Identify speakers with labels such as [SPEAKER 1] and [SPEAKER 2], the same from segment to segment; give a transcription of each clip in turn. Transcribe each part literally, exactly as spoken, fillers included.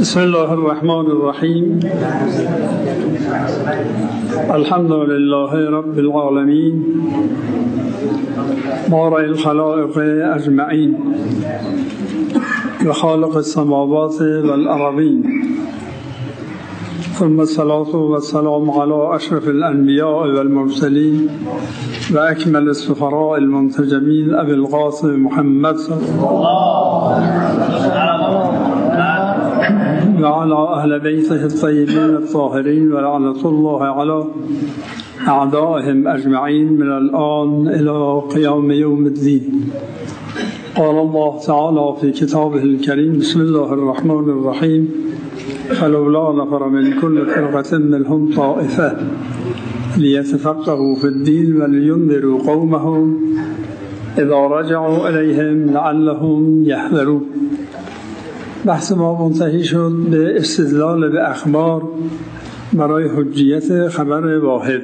[SPEAKER 1] بسم الله الرحمن الرحیم. الحمد لله رب العالمین بارئ الخلائق اجمعین و خالق السماوات والارضین، ثم الصلاة والسلام على اشرف الانبیاء والمرسلین و اکمل السفراء المنتجبین ابی القاسم محمد صلی الله و علی اهل بیته الطیبین الطاهرین و لعنة الله علی اعدائهم اجمعین من الآن الى قیام یوم الدین. قال الله تعالى في كتابه الكريم: بسم الله الرحمن الرحيم. فلولا نفر من كل فرقة منهم طائفة ليتفقهوا في الدين ولينذروا قومهم اذا رجعوا إليهم لعلهم يحذرون. بحث ما منتهی شد به استدلال به اخبار برای حجیت خبر واحد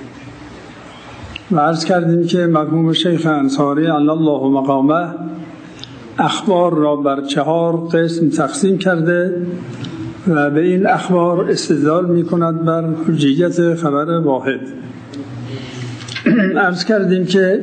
[SPEAKER 1] و عرض کردیم که مرحوم شیخ انصاری علی الله مقامه اخبار را بر چهار قسم تقسیم کرده و به این اخبار استدلال می کند بر حجیت خبر واحد. عرض کردیم که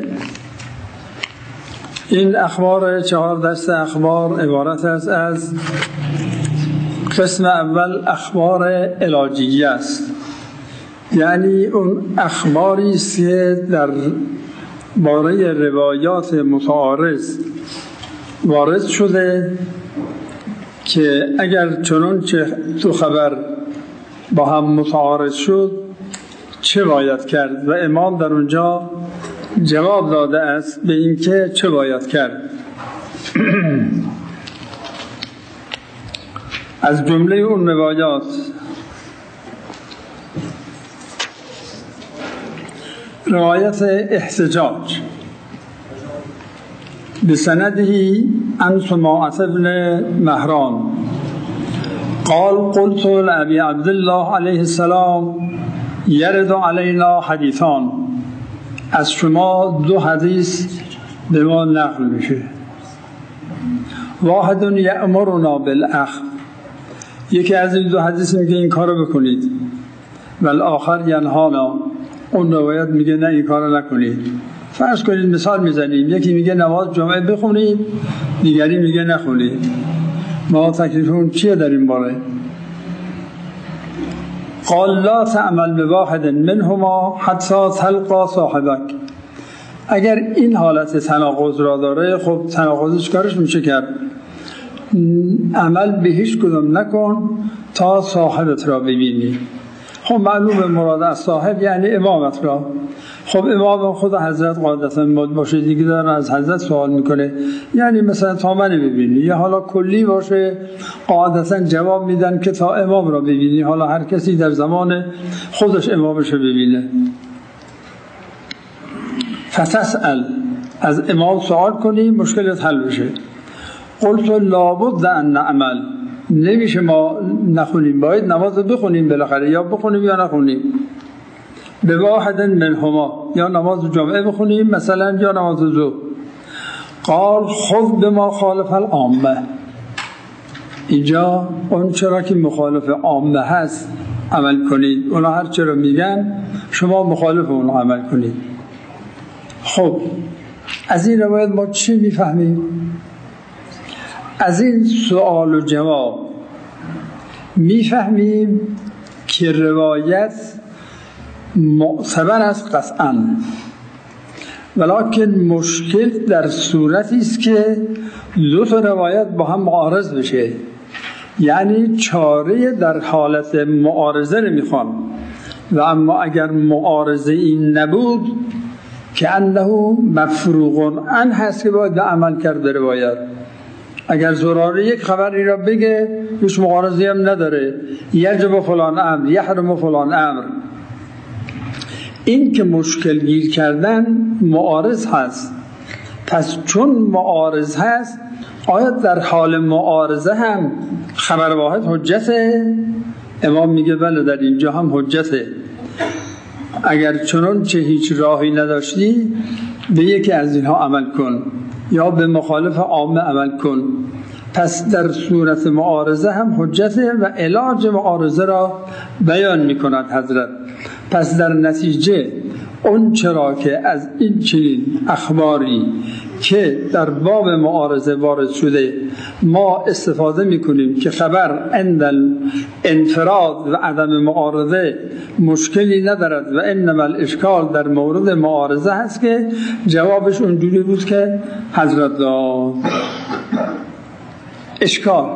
[SPEAKER 1] این اخبار چهار دست اخبار عبارت است از قسم اول اخبار علاجیه است، یعنی اون اخباری است که در باره روایات متعارض وارد شده که اگر چنانچه تو خبر با هم متعارض شد چه باید کرد و امام در اونجا جواب داده است به این که چه باید کرد. از جمله اون روایات روایت احتجاج بسنده عن سماعة بن مهران قال قلت لأبي عبد الله عليه السلام يرد علينا حديثان. از شما دو حدیث به ما نقل میشه. واحد یأمرنا بالاخذ، یکی از این دو حدیث میگه این کارو بکنید، و الاخر ینهانا، اون روایت میگه نه این کارو نکنید. فرض کنید مثال میزنیم، یکی میگه نماز جمعه بخونید، دیگری میگه نخونید. ما تکلیفمون چیه در این باره؟ قال لا تعمل بواحد منهما حتی تلقى صاحبك. اگر این حالت تناقض را داره، خب تناقضش کارش میشه کرد. عمل به هیچ کدوم نکن تا صاحبت را ببینی. خب معلوم مراد از صاحب یعنی امامت را. خب امام خدا حضرت قاعدتا باشه دیگه، دارن از حضرت سوال میکنه، یعنی مثلا تا من ببینی، یا حالا کلی باشه قاعدتا جواب میدن که تا امام را ببینی، حالا هر کسی در زمان خودش امامش رو ببینه. فتسأل، از امام سوال کنی مشکلت حل بشه. قلت لابد ان نعمل، نمیشه ما نخونیم، باید نماز بخونیم بالاخره، یا بخونیم یا نخونیم. به واحد منهما، یا نماز جمعه بخونیم مثلا یا نماز ظهر. قال خذ بما خالف العامه، اینجا اون چرا که مخالف عامه هست عمل کنید، اونا هر چرا میگن شما مخالف اون عمل کنید. خب از این روایت ما چی میفهمیم؟ از این سوال و جواب میفهمیم که روایت معتبر است قطعاً، ولکن مشکل در صورتی است که دو تا روایت با هم معارض بشه، یعنی چاره در حالت معارضه نمیخوان، و اما اگر معارضه این نبود که انه مفروغ عن هست که باید عمل کرد به روایت. اگر زراره یک خبری را بگه هیچ معارضه هم نداره، یجب فلان امر یحرم فلان امر، این که مشکل گیر کردن معارض هست. پس چون معارض هست، آیا در حال معارضه هم خبر واحد حجته؟ امام میگه بله در اینجا هم حجته. اگر چنان چه هیچ راهی نداشتی به یکی از اینها عمل کن، یا به مخالف عامه عمل کن. پس در صورت معارضه هم حجته و علاج معارضه را بیان می کند حضرت. پس در نتیجه اون چرا که از این چنین اخباری که در باب معارضه وارد شده ما استفاده میکنیم که خبر عند انفراد و عدم معارضه مشکلی ندارد و انما الاشکال در مورد معارضه هست، که جوابش اونجوری بود که حضرت داد. اشکال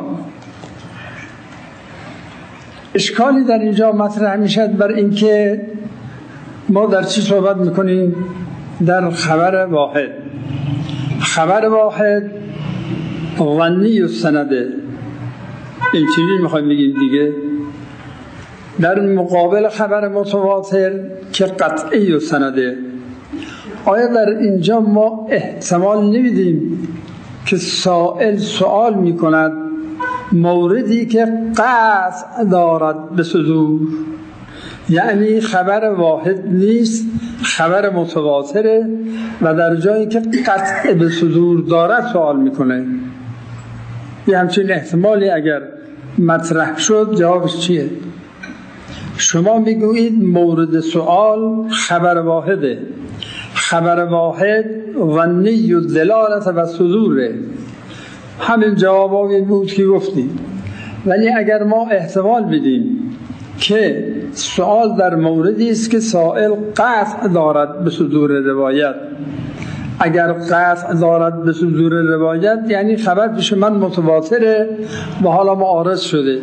[SPEAKER 1] اشکالی در اینجا مطرح میشد بر اینکه ما در چی صحبت میکنیم؟ در خبر واحد. خبر واحد ظنی و سنده، این چیزی میخوایم بگیم دیگه، در مقابل خبر متواتر که قطعی و سنده. آیا در اینجا ما احتمال نمیدیم که سائل سوال میکند موردی که قطع دارد به صدور، یعنی خبر واحد نیست، خبر متواتره و در جایی که قطع به صدور دارد سوال میکنه؟ یه همچین احتمالی اگر مطرح شد جوابش چیه؟ شما میگویید مورد سوال خبر واحده، خبر واحد ظنی و دلالت و صدوره. همین جوابی بود که گفتیم. ولی اگر ما احتمال بدیم که سوال در موردی است که سائل قطع دارد به صدور روایت، اگر قطع دارد به صدور روایت یعنی خبر پیش من متواتره و حالا معارض شده.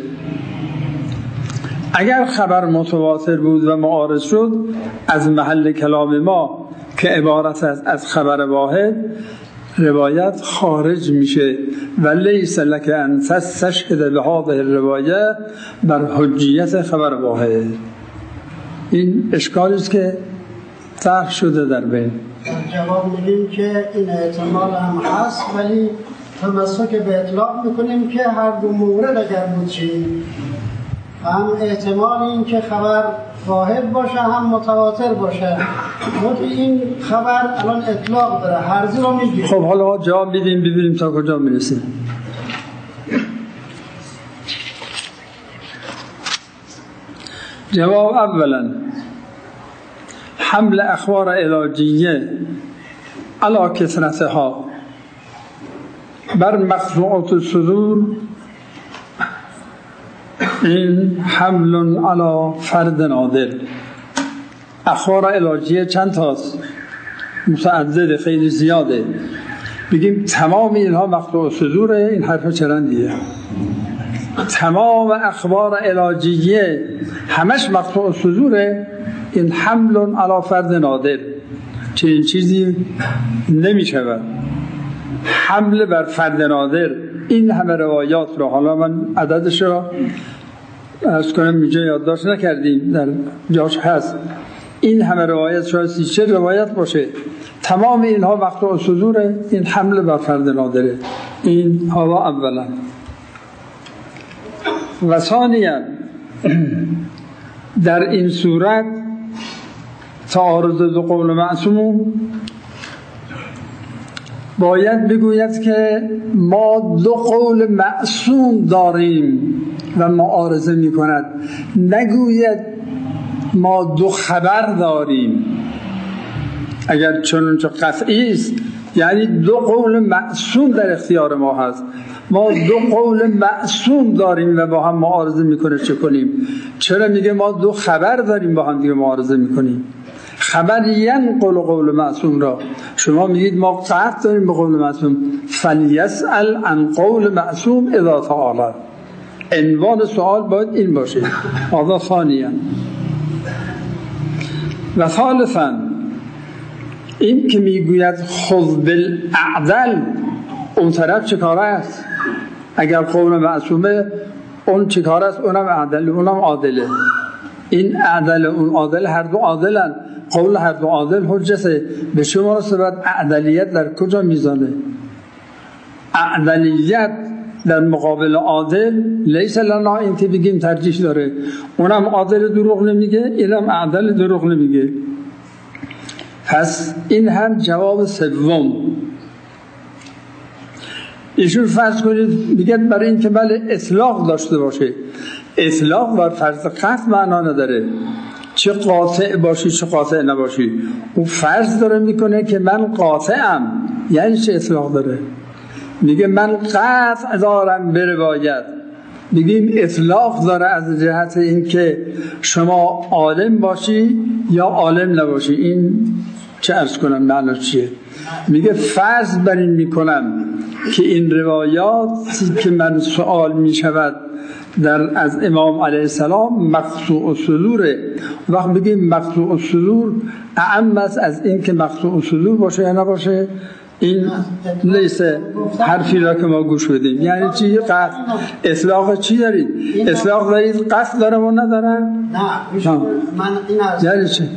[SPEAKER 1] اگر خبر متواتر بود و معارض شد، از محل کلام ما که عبارت است از خبر واحد، روایت خارج میشه و لیس لک ان تستشهد بهذه الروایه بر حجیت خبر واحد. این اشکالی است که طرح شده در بین.
[SPEAKER 2] جواب میدیم که این احتمال هم هست، ولی تمسک به اطلاق میکنیم که هر دو مورد اگر بود چی، هم احتمال این که خبر واحد باشه هم متواتر باشه. خود این خبر الان اطلاق داره، هر رو میگیم.
[SPEAKER 1] خب حالا جواب بدیم ببینیم تا کجا میرسیم. جواب اولا حمل اخبار علاجیه علی کثرتها بر مقطوعات الصدور، این حمل علی فرد نادر. اخبار علاجیه چند تاست؟ متعدد، خیلی زیاده. بگیم تمام اینها مقطوع صدوره، این حرف چرندیه. تمام اخبار علاجیه همش مقطوع صدوره، این حمل علی فرد نادر. چنین چیزی نمی شود. حمل بر فرد نادر، این همه روایات رو، حالا من عددش رو از کنم اینجا یادداشت نکردیم، در جاش هست، این همه روایت شاید سی چه روایت باشه، تمام اینها مقطوع صدوره، این حمل بر فرد نادره. این حالا اولا. و ثانیا در این صورت تعارض دو قول معصوم باید بگوید که ما دو قول معصوم داریم و معارضه می کند، نگوید ما دو خبر داریم. اگر چنانچه قطعی است یعنی دو قول معصوم در اختیار ما هست، ما دو قول معصوم داریم و با هم معارضه میکنه، چه کنیم؟ چرا میگه ما دو خبر داریم با هم دیگه معارضه میکنیم؟ خبر ینقل قول معصوم را شما میگید ما قطع داریم به قول معصوم، فلیسأل عن قول معصوم اذا تعالی. عنوان سوال باید این باشه. هذا ثانیا. و ثالثا این که میگوید خذ بالاعدل، اون طرف چه کاره است؟ اگر قول معصومه اون چه کاره است؟ اونم عدل، اونم عادله. این عدل اون عادل، هر دو عادلن. قول هر دو عادل حجته. به شما رسبت عدلیت در کجا میزانه؟ عدلیت در مقابل عادل لیس لنا، این که بگیم ترجیح داره، اونم عادل دروغ نمیگه، اینم عدل دروغ نمیگه. پس این هم جواب سوم. ایشون فرض کنید میگه برای این که بله اطلاق داشته باشه، اطلاق بر فرض قطع معنا نداره، چه قاطع باشی چه قاطع نباشی. او فرض داره میکنه که من قاطعم، یعنی چه اطلاق داره؟ میگه من قطع دارم به روایت. میگیم اطلاق داره از جهت این که شما عالم باشی یا عالم نباشی. این چه عرض کنم معنی چیه؟ میگه فرض بر این میکنم که این روایاتی که من سوال میشود در از امام علیه السلام مقطوع الصدوره. وقت بگیم مقطوع الصدور اعم است از این که مقطوع الصدور باشه یا نباشه. این لیسه حرفی را که ما گوش بدیم. یعنی چی؟ قطع. اطلاق چی دارید؟ اطلاق دارید قطع دارم و ندارم؟
[SPEAKER 2] نه من این عرض
[SPEAKER 1] یعنی چی؟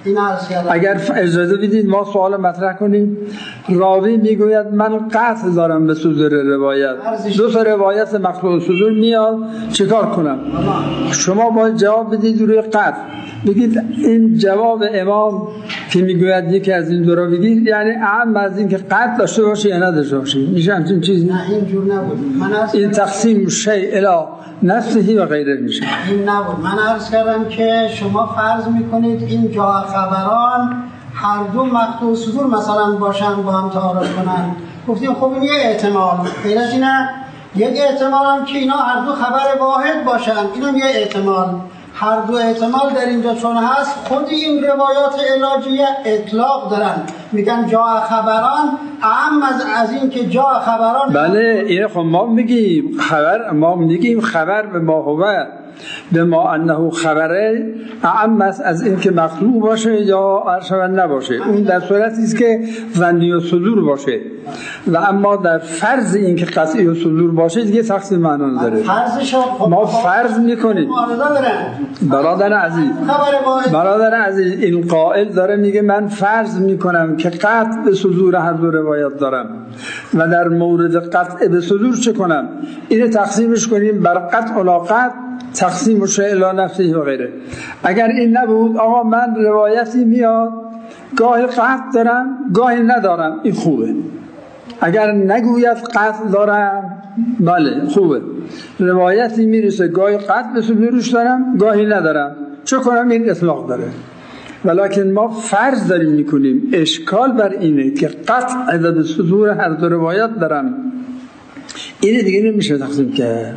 [SPEAKER 1] اگر اجازه بدید ما سوال مطرح کنیم. راوی میگوید من قطع دارم به صدور روایت، دو تا روایت مقطوع صدور میاد، چیکار کنم؟ شما باید جواب بدید روی قطع. بگید این جواب امام که میگوید یکی از این دو را بگید، یعنی اهم از این که قطع داشته باشه یا نداشته باشه. میشه همچین چیزی؟
[SPEAKER 2] نه اینجور نبود. من
[SPEAKER 1] این تقسیم شیء الی نفسه و غیره میشه.
[SPEAKER 2] این نبود. من عرض کردم که شما فرض میکنید این جا خبران هر دو مقطوع صدور مثلا باشن با هم تعارض کنن. گفتیم خب این یه احتمال. غیر از اینه یک احتمال هم که اینا هر دو خبر واحد باشن، اینم یه احتمال. هر دو احتمال در اینجا چون هست، خود این روایات علاجیه اطلاق دارن، میگن جا خبران اهم از, از این که جا خبران.
[SPEAKER 1] بله این خب ما میگیم خبر، ما میگیم خبر به ما هو به ما انه خبره اهم است از این که مقطوع باشه یا ارشد نباشه. اون در صورتی است که ظنی و صدور باشه، و اما در فرض این که قطعی و صدور باشه دیگه تقسیم معنا نداره. ما فرض میکنیم. برادر عزیز برادر عزیز این قائل داره میگه من فرض میکنم که قطع به صدور هر دو روایت دارم و در مورد قطع به صدور چه کنم؟ اینو تقسیمش کنیم بر قطع و قطع، تقسیم و شیء الی نفسه و غیره. اگر این نبود آقا من روایتی میاد گاهی قطع دارم گاهی ندارم، این خوبه. اگر نگوید قطع دارم بله خوبه. روایتی میرسه گاهی قطع به صدورش دارم گاهی ندارم، چه کنم؟ این اطلاق داره. ولیکن ما فرض داریم میکنیم. اشکال بر اینه که قطع به صدور هر دو روایت دارم، اینه دیگه نمیشه تقسیم کرد.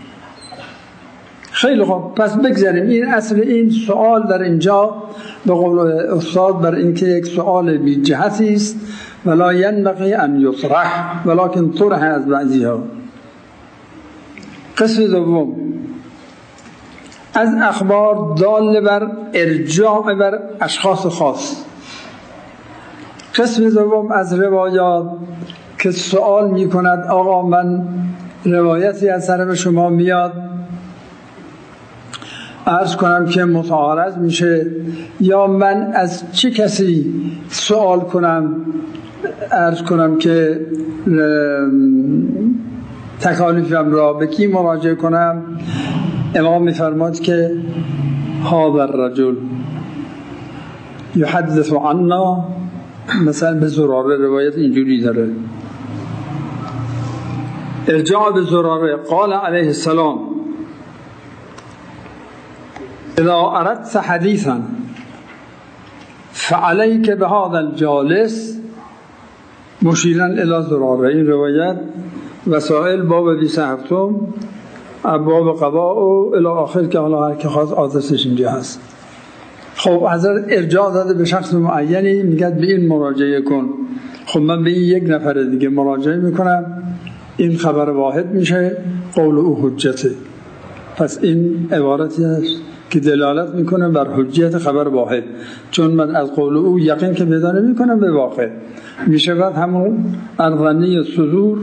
[SPEAKER 1] خیلی خوب، پس بگذاریم. این اصل این سوال در اینجا به قول استاد بر این که یک سوال بی جهتی است ولا ینبغی ان یطرح ولکن طرح از بعضیها. قسم دوم از اخبار دال بر ارجاع بر اشخاص خاص. قسم دوم از روایات که سوال می کند آقا من روایتی از طرف شما میاد، عرض کنم که متعارض میشه، یا من از چه کسی سوال کنم، عرض کنم که تکالیفم را به کی مراجعه کنم. امام میفرماد که هذا الرجل یحدث عنا، مثلا به زراره روایت اینجوری داره، ارجاع به زراره قال علیه السلام اذا اردت حدیثا فعلیک بهذا الجالس مشیرا الی زراره. این روایت وسائل باب بیست و هفتم ابواب قضاء و الی آخر که حالا هر که خواست آدرسش اینجا هست. خب حضرت ارجاع داده به شخص معینی، میگه به این مراجعه کن. خب من به این یک نفر دیگه مراجعه میکنم، این خبر واحد میشه، قول او حجته. پس این عبارتی است که دلالت میکنه بر حجیت خبر واحد، چون من از قول او یقین که پیدا نمیکنم به واقع میشود همون ارظنی صدور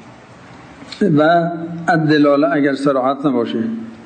[SPEAKER 1] و الدلاله اگر صراحت نباشه.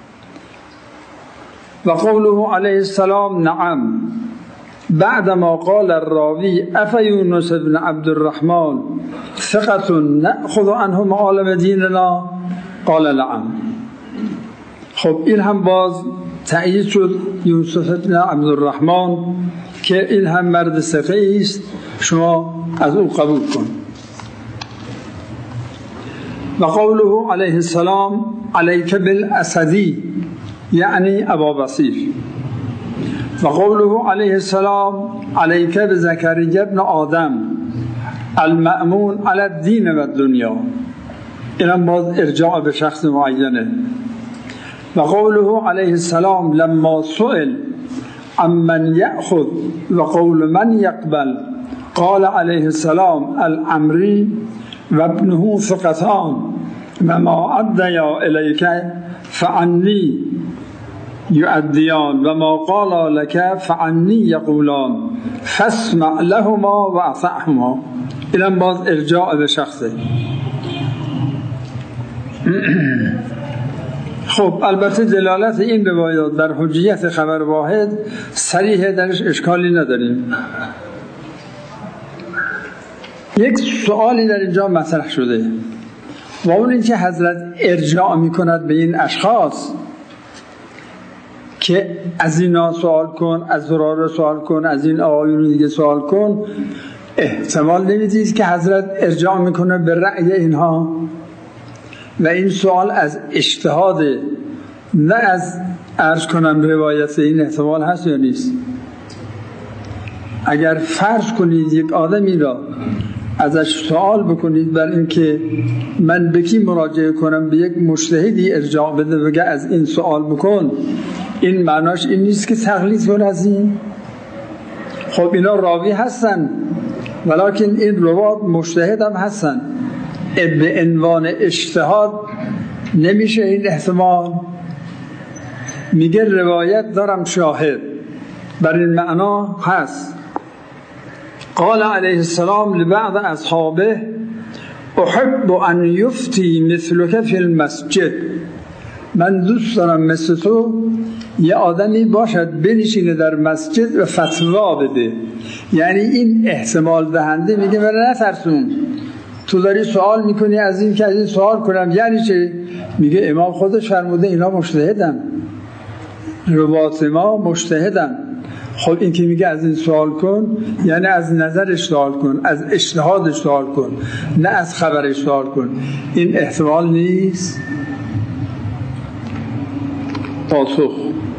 [SPEAKER 1] و قوله علیه السلام نعم بعدما قال الراوی اف یونس بن عبد الرحمن ثقة نأخذ عنه معالم دیننا قال نعم. خب این هم باز تأیید شد یوسف بن عبد الرحمن که این هم مرد ثقه است، شما از او قبول کن. و قوله علیه السلام علیک بالاسدی یعنی ابا بصیر و قوله علیه السلام علیک بزکریا ابن آدم المأمون علی الدین و الدنیا، اینم باز ارجاع به شخص معینه. و قوله علیه السلام لما سئل عمن یأخذ و قول من یقبل قال علیه السلام العمری و ابنه ثقتان و ما ادیا الیک فعنی یؤدیان و ما قال لك فعنی یقولان فاسمع لهما و اطعهما، اینم باز ارجاع به شخصه. خب البته دلالت این روایات بر حجیت خبر واحد صریح درش اشکالی نداریم. یک سوالی در اینجا مطرح شده و اون این که حضرت ارجاع می کند به این اشخاص که از اینا سوال کن، از زراره سوال کن، از این آقایون دیگه سوال کن. احتمال نمیدید که حضرت ارجاع میکنه به رأی اینها و این سوال از اجتهاد نه از عرض کنم روایت. این احتمال هست یا نیست؟ اگر فرض کنید یک آدمی را ازش سوال بکنید بر این که من به کی مراجعه کنم، به یک مجتهدی ارجاع بده بگه از این سوال بکن، این معناش این نیست که تقلید کن از این. خب اینا راوی هستن ولکن این روات مجتهد هم هستن، به عنوان اجتهاد نمیشه این احتمال. میگه روایت دارم شاهد بر این معنا هست. قال علیه السلام لبعض اصحابه احب ان یفتی مثلک فی المسجد، من دوست دارم مثل تو یه آدمی باشد بنشینه در مسجد و فتوا بده. یعنی این احتمال دهنده میگه من نترسون، تو داری سوال میکنی از این که از این سوال کنم، یعنی چه؟ میگه امام خودش فرموده اینا مجتهدن، روات ما مجتهدن. خب این که میگه از این سوال کن یعنی از نظرش سوال کن، از اجتهادش سوال کن، نه از خبرش سوال کن. این احتمال نیست. پاسخ: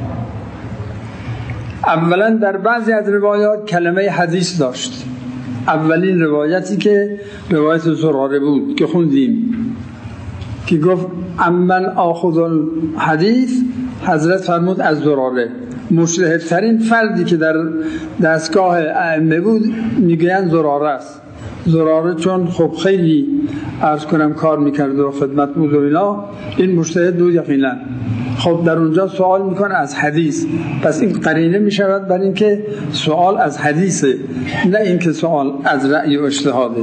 [SPEAKER 1] اولا در بعضی از روایات کلمه حدیث داشت. اولین روایتی که روایت زراره بود که خوندیم که گفت امن آخذ الحدیث، حضرت فرمود از زراره. مجتهدترین فردی که در دستگاه ائمه بود میگن زراره است. زراره چون خب خیلی عرض کنم کار میکرد و خدمت بود و اینا، این مجتهد بود یقینا. خب در اونجا سوال میکنه از حدیث، پس این قرینه میشود بر اینکه سوال از حدیثه، نه اینکه سوال از رأی و اجتهاده.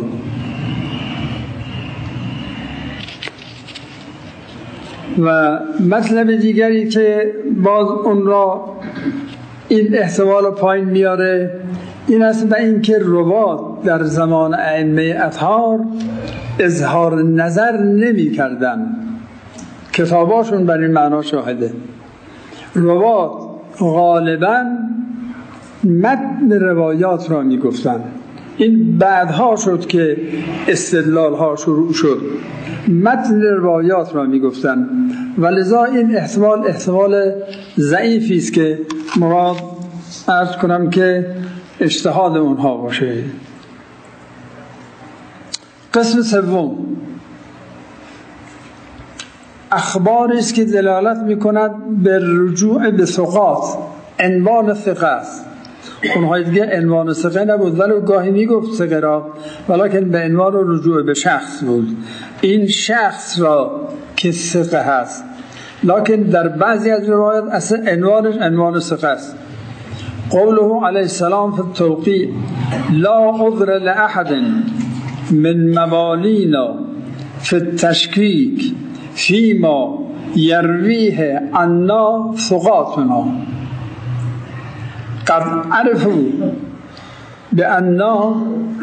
[SPEAKER 1] و مطلب دیگری که باز اون را این احتمال پایین میاره این است به اینکه روات در زمان ائمه اطهار اظهار نظر نمی کردن. کتاباشون بر این معنا شاهده. روات غالبا متن روایات را می گفتن. این بعدها شد که استدلال ها شروع شد. متن روایات را می گفتن و لذا این احتمال احتمال ضعیفی است که مراد عرض کنم که اجتهاد اونها باشه. قسم سوم اخباری است که دلالت می کند به رجوع به ثقات. عنوان ثقه است. اونها دیگه عنوان ثقه نبود ولی گاهی می گفت ثقه را، ولیکن به عنوان رجوع به شخص بود. این شخص را که ثقه هست، لکن در بعضی از روایات اصلا عنوانش عنوان ثقه است. قوله علیه السلام فی التوقیع لا عذر لأحد من موالینا فی التشکیک فیما یرویه عنا ثقاتنا قد عرفوا بأننا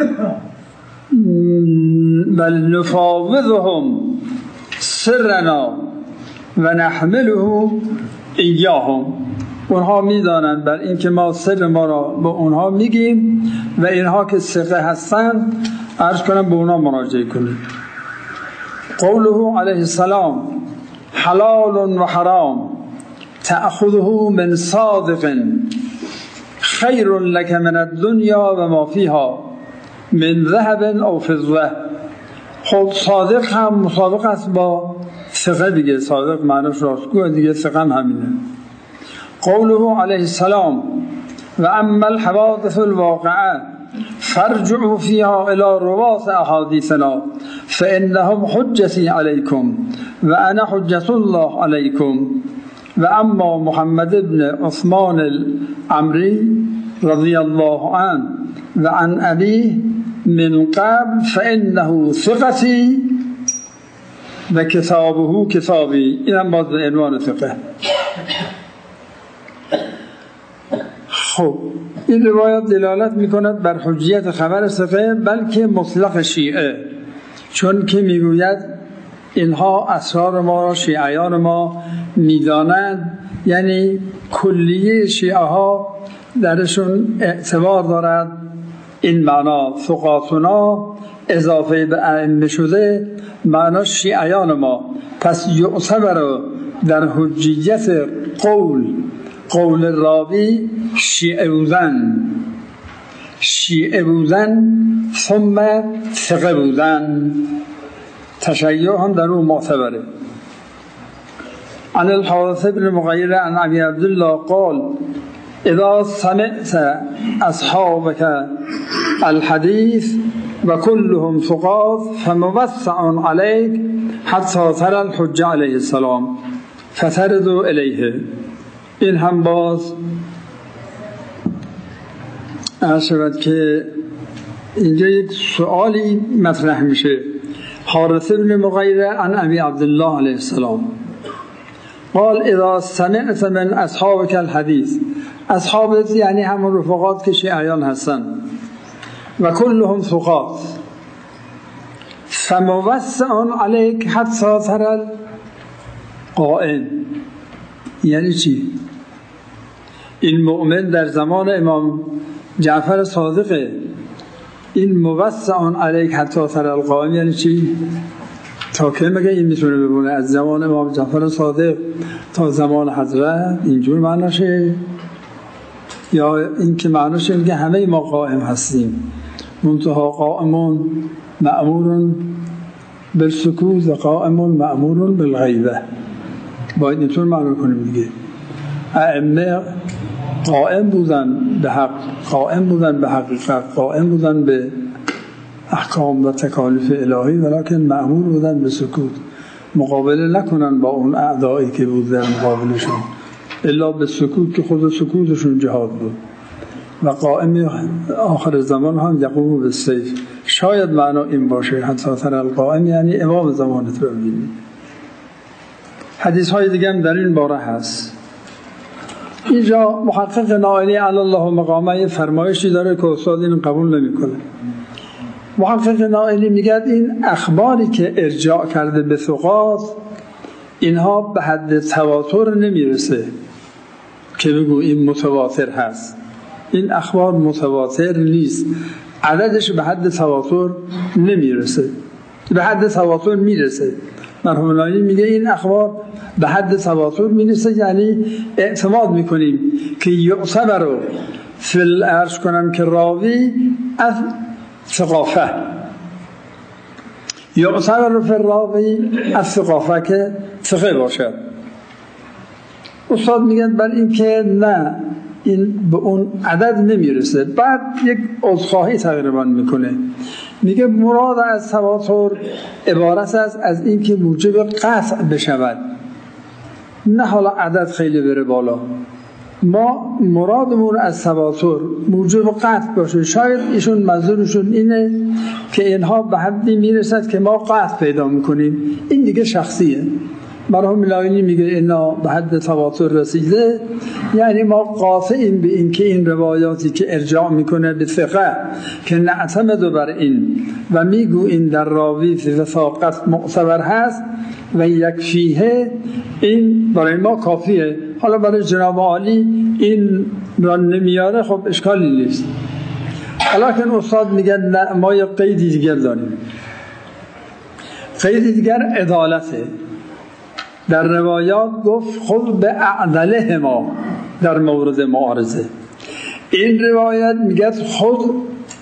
[SPEAKER 1] بل نفاوضهم سرنا و نحمله ایاهم. اونها میدانند بر این که ما سر ما را به اونها میگیم و اینها که ثقه هستند عرض کنم به اونها مراجعه کنیم. قوله علیه السلام حلال و حرام تأخذه من صادق خیر لك من الدنیا و ما فیها من ذهب او فضه. خب صادق هم مصادق است با ثقه دیگه، صادق معنیش راستگو دیگه، ثقه هم همینه. قوله علیه السلام و اما الحوادث الواقعه فارجعوا فيها الى رواة احاديثنا فانهم حجتي عليكم وانا حجة الله عليكم. و اما محمد بن عثمان العمری رضی الله عنه و عن ابيه من قبل فانه ثقتي و کتابه کتابی. این هم باز به عنوان ثقه. خب این روایت دلالت میکند بر حجیت خبر ثقه، بلکه مطلق شیعه، چون که میگوید اینها اسرار ما را شیعیان ما میدانند، یعنی کلیه شیعه ها درشون اعتبار دارد. این معنا ثقاتنا اضافه به ائمه شده معنا شیعیان ما، پس یعتبر در حجیت قول قول راوی شیعه بودن شیعه بودن ثم ثقه بودن، تشیع هم در اون معتبره. عن الحارث بن مغیره عن ابی عبدالله قال اذا سمعت اصحابك الحديث وكلهم ثقات فموسع عليك حتى ترى الحجة عليه السلام فتردوا إليه. این هم باز اشارت که اینجا یک سوالی مطرح میشه. حارث بن مغیره عن ابی عبدالله علیه السلام قال اذا سمعت من اصحابك الحديث، اصحابت یعنی همون رفقات که شیعیان هستن، و کلهم ثقات فموسع علیک حتی ترى القائم. یعنی چی؟ این مؤمن در زمان امام جعفر صادقه، این موسع علیک حتی ترى القائم یعنی چی؟ تا که مگه این میتونه ببونه از زمان امام جعفر صادق تا زمان حضرت اینجور معناشه، یا این که معناش اینه که همه ما قائم هستیم، منتها قائمون مأمورون بالسکوت و قائمون مأمورون بالغیبه. باید اینطور معنا کنیم دیگه. ائمه قائم بودن به حق، قائم بودن به حقیقت، قائم بودن به احکام و تکالیف الهی، ولکن مأمور بودن به سکوت، مقابله نکنن با اون اعدایی که بود در مقابلشون، الا به سکوت که خود سکوتشون جهاد بود. و قائم آخر زمان هم یقوم بالسیف. شاید معنا این باشه حتی ترى القائم یعنی امام زمانت رو ببینید. حدیث های دیگه هم در این باره هست. اینجا محقق نائلی علی الله مقامه فرمایشی داره که استاد این قبول نمیکنه. محقق نائلی میگه این اخباری که ارجاع کرده به ثقات اینها به حد تواتر نمیرسه که بگو این متواتر هست. این اخبار متواتر نیست، عددش به حد تواتر نمیرسه. به حد تواتر میرسه. مرحوم نائلی میگه این اخبار به حد تواتر میرسه، یعنی اعتماد میکنیم که یعتبر رو فی عرض کنم که راوی از ثقافه، یعتبر رو فی راوی از ثقافه که ثقه باشد. استاد میگن بر این که نه، این به اون عدد نمیرسه. بعد یک عذرخواهی تقریبا میکنه، میگه مراد از تواتر عبارت است از این که موجب قطع بشود، نه حالا عدد خیلی بره بالا. ما مرادمون از تواتر موجب قطع باشه. شاید ایشون منظورشون اینه که اینها به حدی میرسد که ما قطع پیدا میکنیم. این دیگه شخصیه. مرحوم نائلی میگه اینا به حد تواتر رسیده، یعنی ما قاطعیم به این که این روایاتی که ارجاع میکنه به ثقه که نعتمد بر این و میگو این در راوی وثاقت معتبر هست و یکفیه، این برای ما کافیه. حالا برای جناب عالی این را نمیاره، خب اشکالی نیست. حالا که استاد میگه ما یک قیدی دیگر داریم. قید دیگر عدالته. در روایات گفت خود به اعدله ما در مورد معارضه. این روایت میگه خود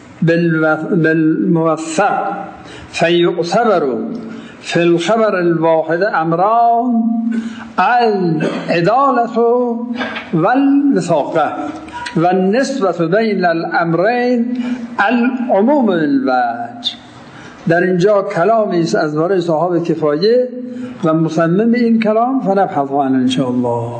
[SPEAKER 1] بالموثق فیعتبر فی الخبر الواحد امران العدالة والوثاقة والنسبة بین الامرین العموم الوجه. در اینجا کلامی است از باره صحابه کفایه و مصمم این کلام فنبحث عنه ان شاء الله.